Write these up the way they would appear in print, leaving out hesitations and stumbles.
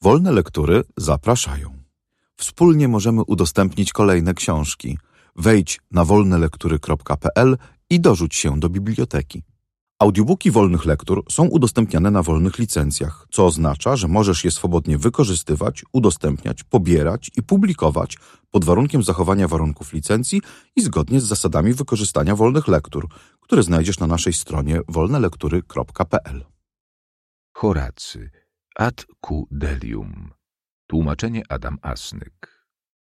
Wolne Lektury zapraszają. Wspólnie możemy udostępnić kolejne książki. Wejdź na wolnelektury.pl i dorzuć się do biblioteki. Audiobooki Wolnych Lektur są udostępniane na wolnych licencjach, co oznacza, że możesz je swobodnie wykorzystywać, udostępniać, pobierać i publikować pod warunkiem zachowania warunków licencji i zgodnie z zasadami wykorzystania wolnych lektur, które znajdziesz na naszej stronie wolnelektury.pl. Horacy, ad Q. Delium. Tłumaczenie Adam Asnyk.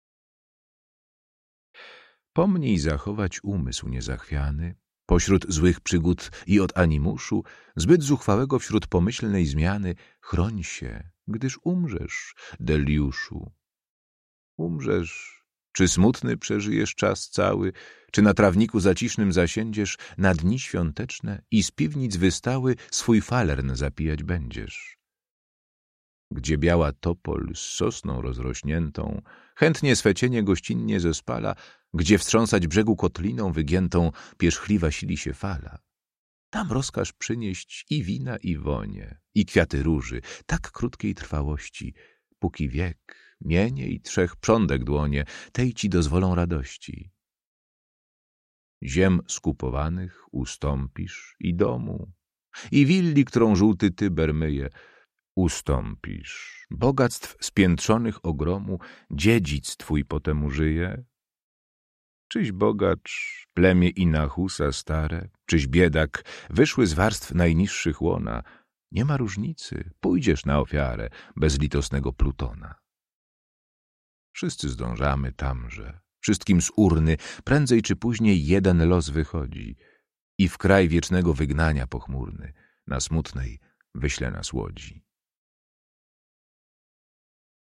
Pomnij zachować umysł niezachwiany, pośród złych przygód i od animuszu, zbyt zuchwałego wśród pomyślnej zmiany, chroń się, gdyż umrzesz, Deliuszu. Umrzesz, czy smutny przeżyjesz czas cały, czy na trawniku zacisznym zasiędziesz, na dni świąteczne i z piwnic wystały swój falern zapijać będziesz. Gdzie biała topol z sosną rozrośniętą, chętnie swe cienie gościnnie zespala, gdzie wstrząsać brzegu kotliną wygiętą pierzchliwa sili się fala. Tam rozkaż przynieść i wina, i wonie, i kwiaty róży, tak krótkiej trwałości, póki wiek, mienie i 3 prządek dłonie, tej ci dozwolą radości. Ziem skupowanych ustąpisz i domu, i willi, którą żółty Tyber myje, ustąpisz. Bogactw spiętrzonych ogromu, dziedzic twój potem użyje. Czyś bogacz, plemię Inachusa stare, czyś biedak, wyszły z warstw najniższych łona, nie ma różnicy, pójdziesz na ofiarę bezlitosnego Plutona. Wszyscy zdążamy tamże, wszystkim z urny, prędzej czy później jeden los wychodzi i w kraj wiecznego wygnania pochmurny, na smutnej wyśle nas łodzi.